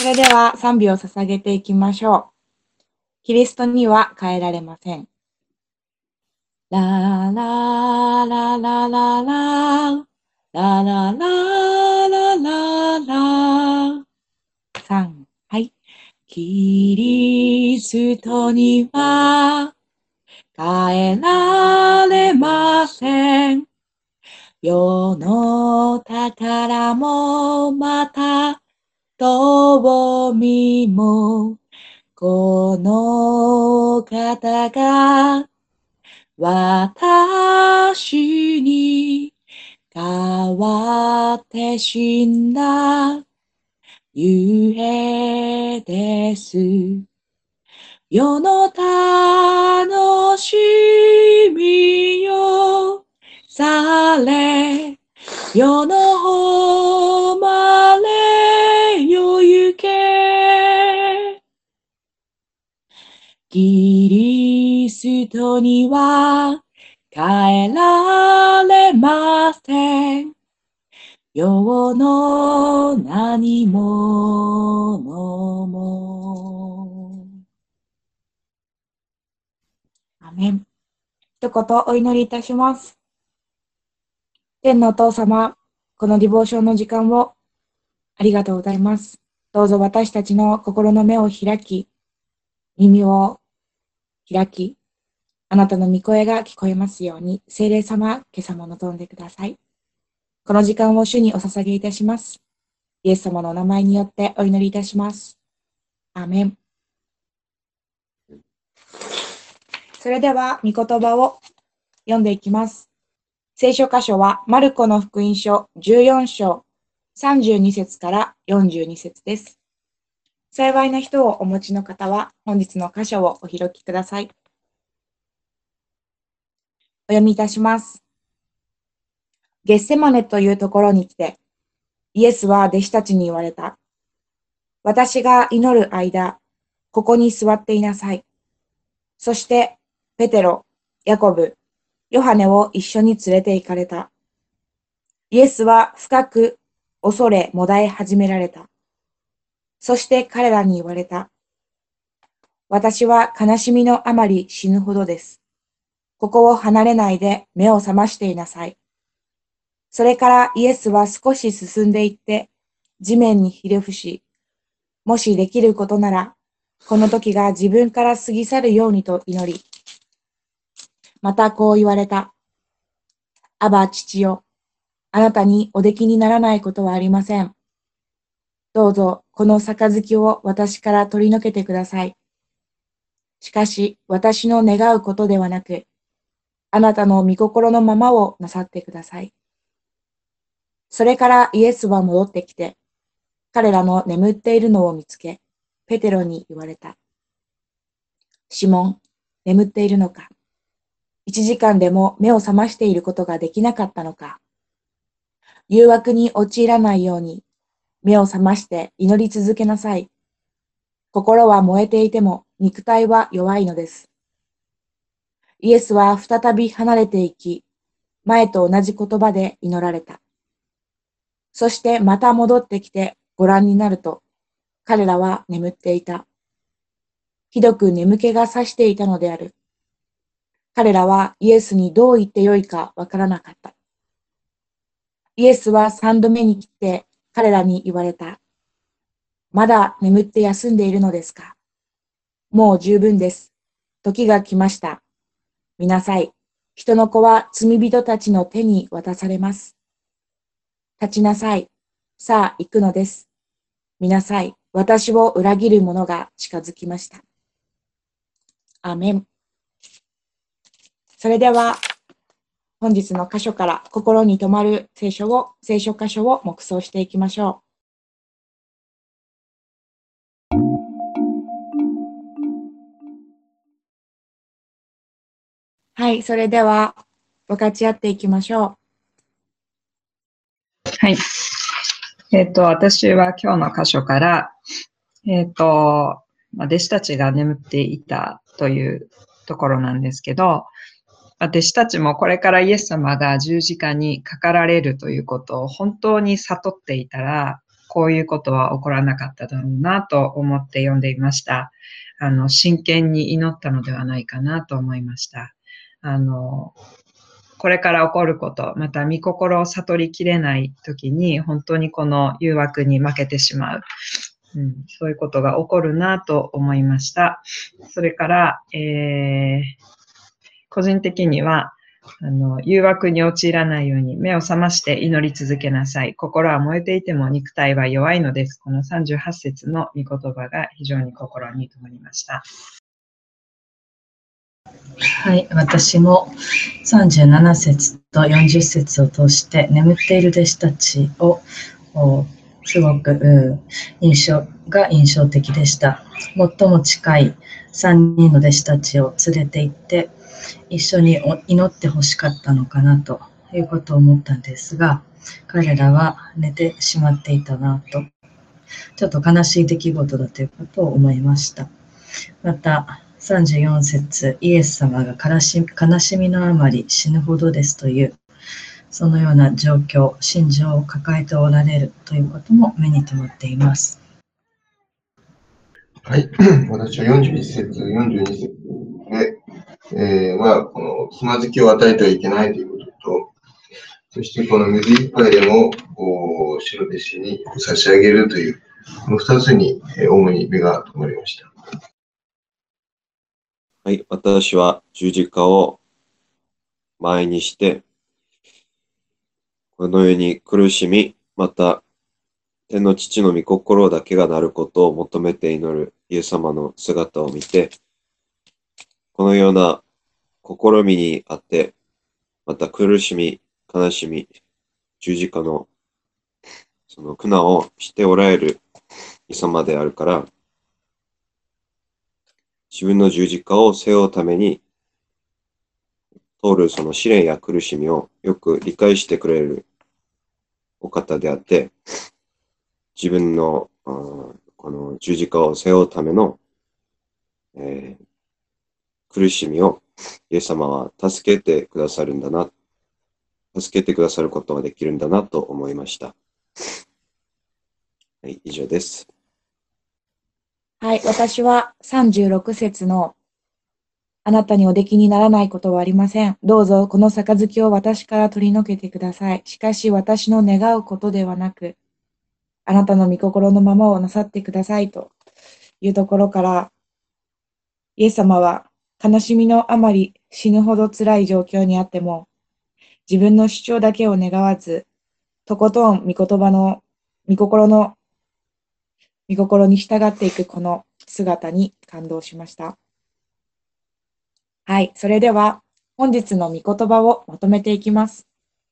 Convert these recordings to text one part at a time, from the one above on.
れでは賛美を捧げていきましょう。キリストには変えられません。ラララララララララララララ3、はい。キリストには変えられません。世の宝もまた富みもこの方が私に代わって死んだゆえです。世の楽しみよされ、世の誉れよ行け。キリストには変えられません。世の何者も。アメン。一言お祈りいたします。天のお父様、このディボーションの時間をありがとうございます。どうぞ私たちの心の目を開き、耳を開き、あなたの御声が聞こえますように、聖霊様、今朝も望んでください。この時間を主にお捧げいたします。イエス様のお名前によってお祈りいたします。アーメン。それでは、御言葉を読んでいきます。聖書箇所は、マルコの福音書14章32節から42節です。幸いな人をお持ちの方は、本日の箇所をお開きください。お読みいたします。ゲッセマネというところに来て、イエスは弟子たちに言われた。私が祈る間、ここに座っていなさい。そして、ペテロ、ヤコブ、ヨハネを一緒に連れて行かれた。イエスは深く恐れもだえ始められた。そして彼らに言われた。私は悲しみのあまり死ぬほどです。ここを離れないで目を覚ましていなさい。それからイエスは少し進んでいって、地面にひれ伏し、もしできることなら、この時が自分から過ぎ去るようにと祈り、またこう言われた。アバ父よ、あなたにおできにならないことはありません。どうぞこの杯を私から取り除けてください。しかし私の願うことではなく、あなたの御心のままをなさってください。それからイエスは戻ってきて、彼らの眠っているのを見つけ、ペテロに言われた。シモン、眠っているのか。1時間でも目を覚ましていることができなかったのか。誘惑に陥らないように、目を覚まして祈り続けなさい。心は燃えていても肉体は弱いのです。イエスは再び離れていき、前と同じ言葉で祈られた。そしてまた戻ってきてご覧になると、彼らは眠っていた。ひどく眠気がさしていたのである。彼らはイエスにどう言ってよいかわからなかった。イエスは3度目に来て彼らに言われた。まだ眠って休んでいるのですか。もう十分です。時が来ました。見なさい。人の子は罪人たちの手に渡されます。立ちなさい。さあ行くのです。見なさい。私を裏切る者が近づきました。アーメン。それでは、本日の箇所から心に留まる聖書箇所を黙想していきましょう。はい、それでは分かち合っていきましょう。はい。私は今日の箇所から、弟子たちが眠っていたというところなんですけど、弟子たちもこれからイエス様が十字架にかかられるということを本当に悟っていたら、 こういうことは起こらなかっただろうなと思って読んでいました。真剣に祈ったのではないかなと思いました。これから起こること、また御心を悟りきれないときに、本当にこの誘惑に負けてしまう。そういうことが起こるなと思いました。それから、個人的には、誘惑に陥らないように目を覚まして祈り続けなさい。心は燃えていても肉体は弱いのです。この38節の御言葉が非常に心に留まりました。 はい、私も37節と40節を通して眠っている弟子たちをすごく印象的でした。最も近い3人の弟子たちを連れて行って一緒に祈ってほしかったのかなということを思ったんですが、彼らは寝てしまっていたなと、ちょっと悲しい出来事だということを思いました。また34節、イエス様が悲しみのあまり死ぬほどですという、そのような状況、心情を抱えておられるということも目に留まっています。 はい。私は41節、42節で、このつまずきを与えてはいけないということと、そしてこの水一杯でも主の弟子に差し上げるという、この2つに主に目が留まりました。 はい。私は十字架を前にして、この世に苦しみ、また天の父の御心だけがなることを求めて祈るイエス様の姿を見て、このような試みにあって、また苦しみ、悲しみ、十字架のその苦難をしておられるイエス様であるから、自分の十字架を背負うために通るその試練や苦しみをよく理解してくれるお方であって、自分のこの十字架を背負うための、苦しみをイエス様は助けてくださるんだな、助けてくださることができるんだなと思いました。はい、以上です。 はい、私は36節のあなたにおできにならないことはありません。どうぞこの杯を私から取り除けてください。しかし私の願うことではなく、あなたの御心のままをなさってくださいというところから、イエス様は悲しみのあまり死ぬほど辛い状況にあっても、自分の主張だけを願わず、とことん御言葉の御心に従っていくこの姿に感動しました。はい、それでは本日の御言葉をまとめていきます。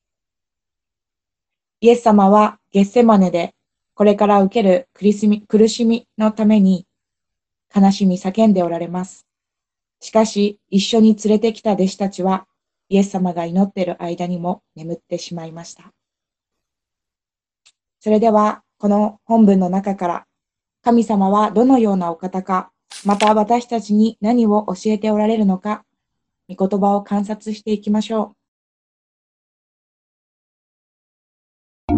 イエス様はゲッセマネでこれから受ける苦しみのために悲しみ叫んでおられます。しかし一緒に連れてきた弟子たちはイエス様が祈っている間にも眠ってしまいました。それではこの本文の中から神様はどのようなお方か、また私たちに何を教えておられるのか、御言葉を観察していきましょう。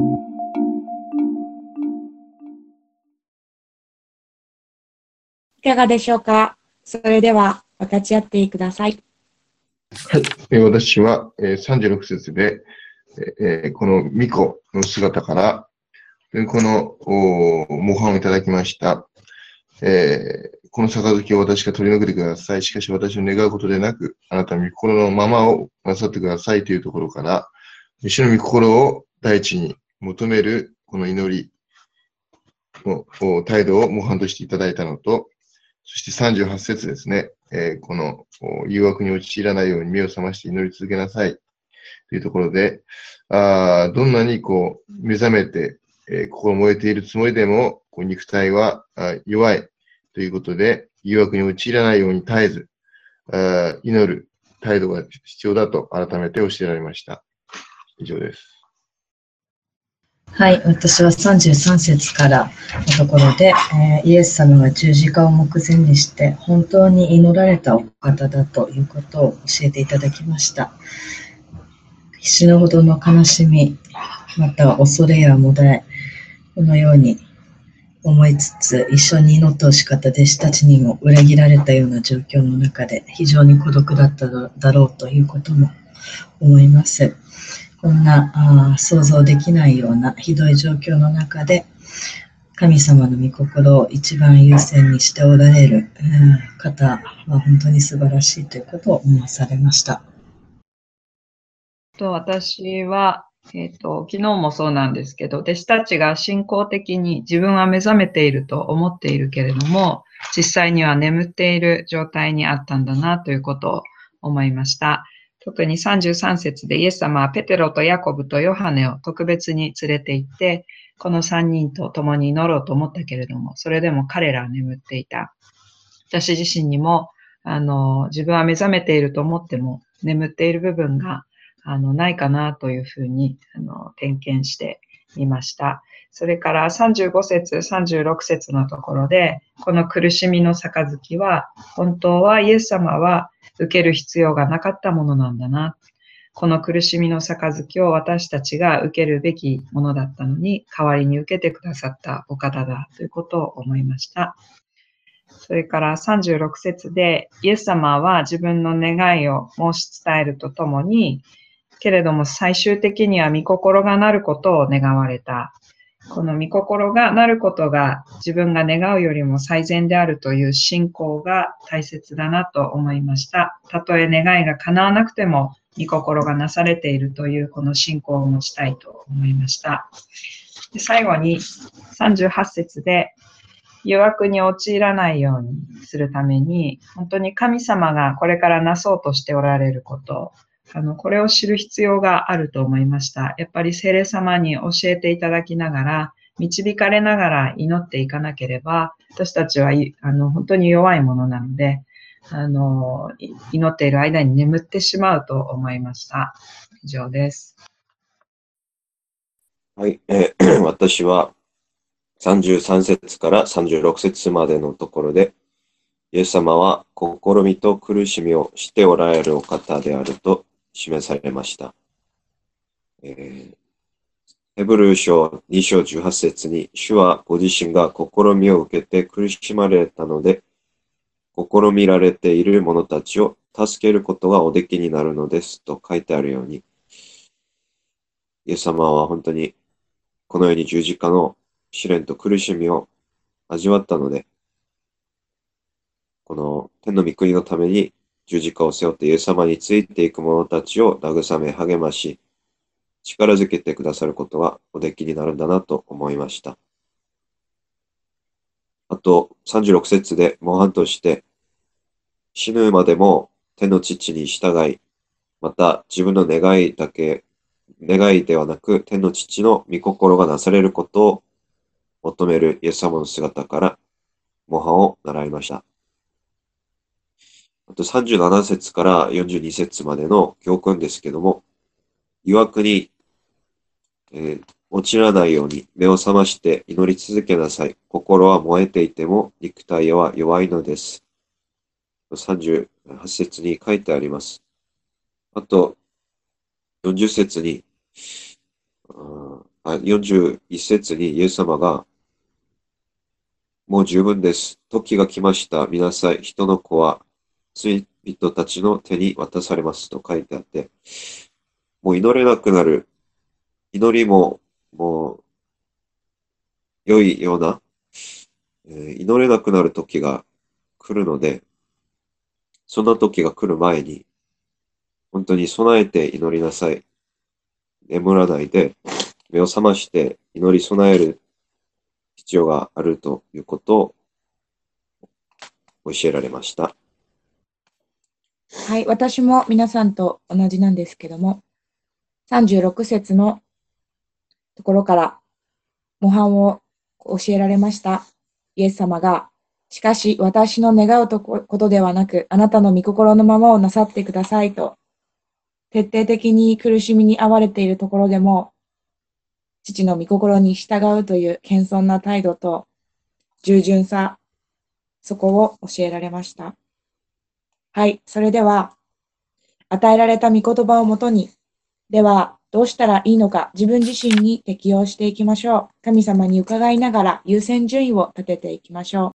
いかがでしょうか。それでは分かち合ってください。 はい。私は36節で、この巫女の姿から、この模範をいただきました。この杯を私が取り除けてください。しかし私の願うことでなく、あなたの御心のままをなさってくださいというところから、主の御心を第一に求めるこの祈りの態度を模範としていただいたのと、そして38節ですね、この誘惑に陥らないように目を覚まして祈り続けなさいというところで、どんなに目覚めて、心燃えているつもりでも、肉体は弱いということで、誘惑に陥らないように絶えず、祈る態度が必要だと改めて教えられました。以上です。 はい、私は33節からのところで、イエス様が十字架を目前にして本当に祈られたお方だということを教えていただきました。死ぬほどの悲しみ、または恐れやもだえ、 このように思いつつ、一緒に祈ってほしかった弟子たちにも裏切られたような状況の中で非常に孤独だっただろうということも思います。こんな想像できないようなひどい状況の中で、神様の御心を一番優先にしておられる方は本当に素晴らしいということを思わされました。 私は、昨日もそうなんですけど、弟子たちが信仰的に自分は目覚めていると思っているけれども、実際には眠っている状態にあったんだなということを思いました。特に33節でイエス様はペテロとヤコブとヨハネを特別に連れて行って、この3人と共に祈ろうと思ったけれども、それでも彼らは眠っていた。私自身にも、自分は目覚めていると思っても眠っている部分がないかなというふうに点検してみました。それから35節、36節のところで、この苦しみの杯は、本当はイエス様は受ける必要がなかったものなんだな。この苦しみの杯を私たちが受けるべきものだったのに、代わりに受けてくださったお方だということを思いました。それから36節で、イエス様は自分の願いを申し伝えるとともに、けれども最終的には御心がなることを願われた。この御心がなることが自分が願うよりも最善であるという信仰が大切だなと思いました。たとえ願いが叶わなくても御心がなされているというこの信仰を持ちたいと思いました。で最後に38節で誘惑に陥らないようにするために本当に神様がこれからなそうとしておられることこれを知る必要があると思いました。やっぱり聖霊様に教えていただきながら、導かれながら祈っていかなければ、私たちは本当に弱いものなので、祈っている間に眠ってしまうと思いました。以上です。 はい、私は33節から36節までのところで、イエス様は試みと苦しみをしておられるお方であると示されました。ヘブル書2章18節に、主はご自身が試みを受けて苦しまれたので、試みられている者たちを助けることがおできになるのですと書いてあるように、イエス様は本当にこのように十字架の試練と苦しみを味わったので、この天の御国のために十字架を背負ってイエス様についていく者たちを慰め励まし、力づけてくださることがおできになるんだなと思いました。あと36節で模範として、死ぬまでも天の父に従い、また自分の願いではなく天の父の御心がなされることを求めるイエス様の姿から模範を習いました。あと37節から42節までの教訓ですけども、誘惑に、陥らないように目を覚まして祈り続けなさい。心は燃えていても肉体は弱いのです。38節に書いてあります。あと40節に、41節にイエス様が、もう十分です。時が来ました。見なさい。人の子は罪人たちの手に渡されますと書いてあって、もう祈れなくなる。祈りももう良いような、祈れなくなる時が来るので、そんな時が来る前に、本当に備えて祈りなさい。眠らないで、目を覚まして祈り備える必要があるということを教えられました。 はい、私も皆さんと同じなんですけども、36節のところから模範を教えられました。イエス様が、しかし私の願うことではなく、あなたの御心のままをなさってくださいと、徹底的に苦しみに遭われているところでも、父の御心に従うという謙遜な態度と従順さ、そこを教えられました。はい、それでは、与えられた御言葉をもとに、では、 どうしたらいいのか自分自身に適応していきましょう。神様に伺いながら優先順位を立てていきましょう。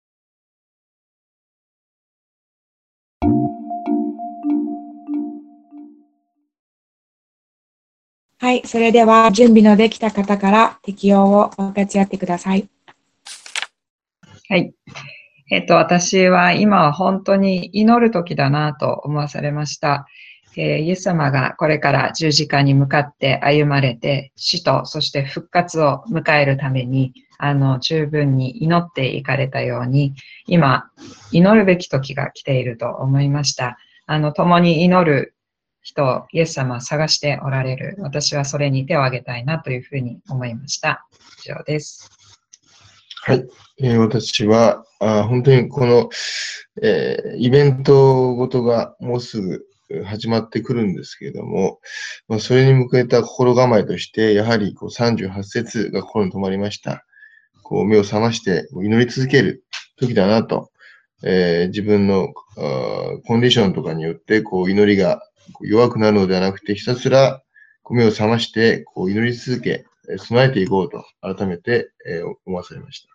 はい、それでは準備のできた方から適応を分かち合ってください。 はい。私は今は本当に祈る時だなと思わされました。イエス様がこれから十字架に向かって歩まれて、死とそして復活を迎えるために、十分に祈っていかれたように、今、祈るべき時が来ていると思いました。共に祈る人、イエス様を探しておられる。私はそれに手を挙げたいなというふうに思いました。以上です。 はい。私は、本当にこの、イベントごとがもうすぐ始まってくるんですけれども、それに向けた心構えとして、やはり38節が心に留まりました。目を覚まして祈り続ける時だなと、自分のコンディションとかによって祈りが弱くなるのではなくて、ひたすら目を覚まして祈り続け、備えていこうと改めて思わされました。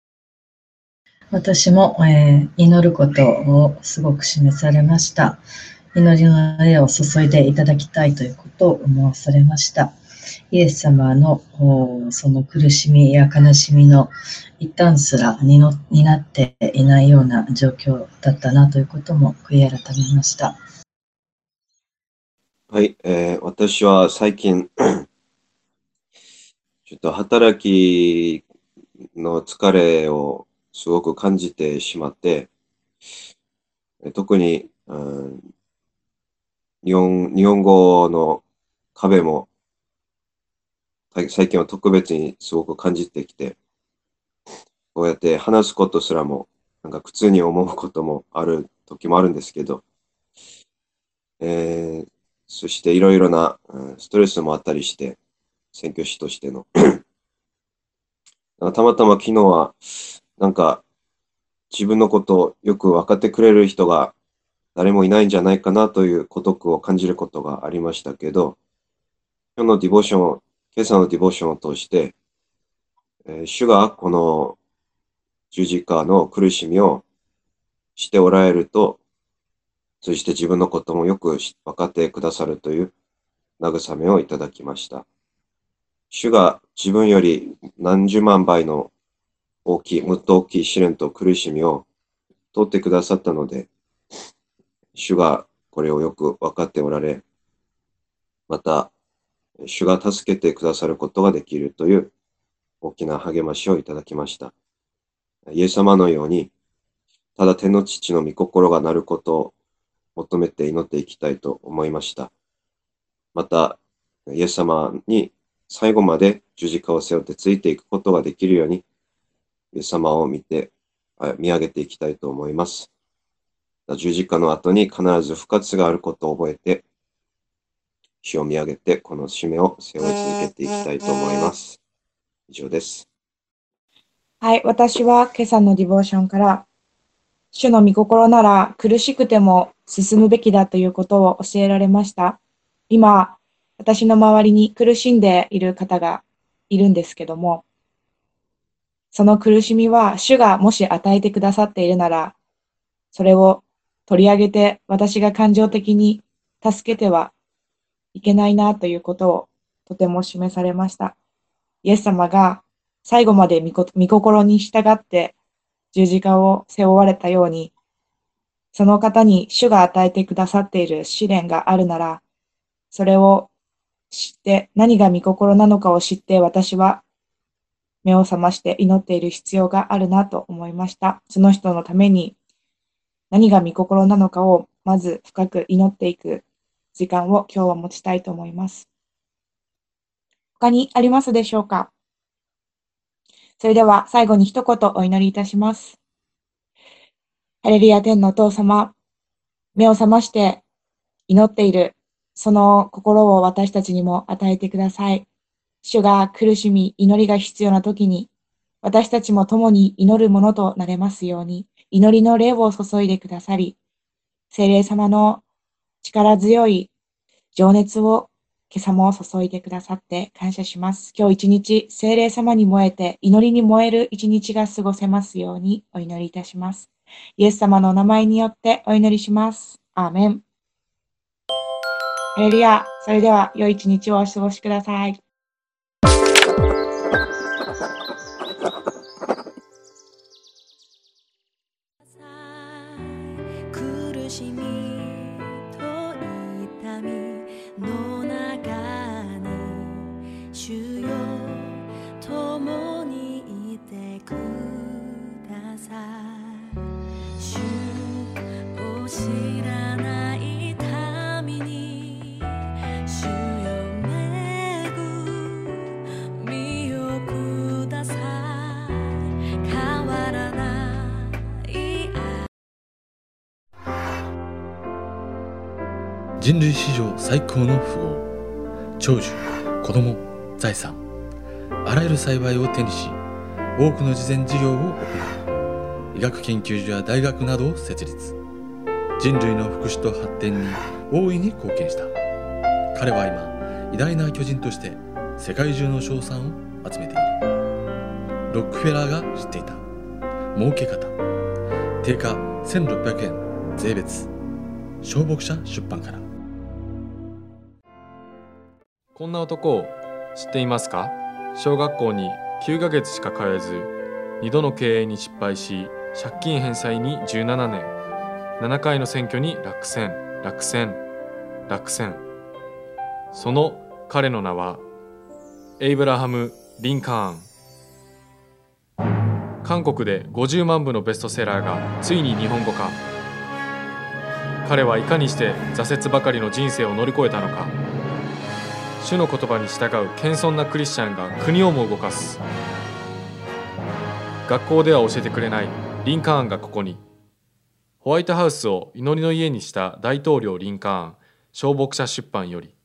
私も、祈ることをすごく示されました。祈りの霊を注いでいただきたいということを思わされました。イエス様のその苦しみや悲しみの一端すらになっていないような状況だったなということも悔い改めました。 はい、私は最近ちょっと働きの疲れをすごく感じてしまって、特に、日本語の壁も最近は特別にすごく感じてきて、こうやって話すことすらもなんか苦痛に思うこともある時もあるんですけど、そしていろいろなストレスもあったりして、宣教師としての。たまたま昨日はなんか自分のことをよく分かってくれる人が誰もいないんじゃないかなという孤独を感じることがありましたけど、今朝のディボーションを通して、主がこの十字架の苦しみをしておられると、そして自分のこともよく分かってくださるという慰めをいただきました。主が自分より何十万倍のもっと大きい試練と苦しみを通ってくださったので、主がこれをよく分かっておられ、また、主が助けてくださることができるという大きな励ましをいただきました。イエス様のように、ただ天の父の御心がなることを求めて祈っていきたいと思いました。また、イエス様に最後まで十字架を背負ってついていくことができるように、イエス様を見上げていきたいと思います。十字架の後に必ず復活があることを覚えて、主を見上げてこの使命を背負い続けていきたいと思います。以上です。 はい、私は今朝のディボーションから、主の御心なら苦しくても進むべきだということを教えられました。今、私の周りに苦しんでいる方がいるんですけども、その苦しみは主がもし与えてくださっているなら、それを取り上げて私が感情的に助けてはいけないなということをとても示されました。イエス様が最後まで御心に従って十字架を背負われたように、その方に主が与えてくださっている試練があるなら、それを知って何が御心なのかを知って私は目を覚まして祈っている必要があるなと思いました。その人のために何が御心なのかをまず深く祈っていく時間を今日は持ちたいと思います。他にありますでしょうか？それでは最後に一言お祈りいたします。ハレルヤ天のお父様、目を覚まして祈っているその心を私たちにも与えてください。主が苦しみ、祈りが必要な時に、私たちも共に祈るものとなれますように、祈りの霊を注いでくださり、聖霊様の力強い情熱を今朝も注いでくださって感謝します。今日一日、聖霊様に燃えて、祈りに燃える一日が過ごせますようにお祈りいたします。イエス様のお名前によってお祈りします。アーメン。ハレルヤ。それでは、良い一日をお過ごしください。 苦しみと痛みの中に主よ共にいてください。主を知らない民に主よ恵みをください。変わらない人類史上最高の富豪、長寿、子供、財産、あらゆる幸いを手にし、多くの慈善事業を行い、医学研究所や大学などを設立。人類の福祉と発展に大いに貢献した。彼は今、偉大な巨人として世界中の称賛を集めている。ロックフェラーが知っていた儲け方。定価1600円税別。小牧者出版から。 こんな男を知っていますか？小学校に9ヶ月しか通えず、2度の経営に失敗し、借金返済に17年、7回の選挙に落選。その彼の名は、エイブラハム・リンカーン。韓国で50万部のベストセラーがついに日本語化。彼はいかにして挫折ばかりの人生を乗り越えたのか。主の言葉に従う謙遜なクリスチャンが国をも動かす。学校では教えてくれないリンカーンがここに。ホワイトハウスを祈りの家にした大統領リンカーン、小牧者出版より。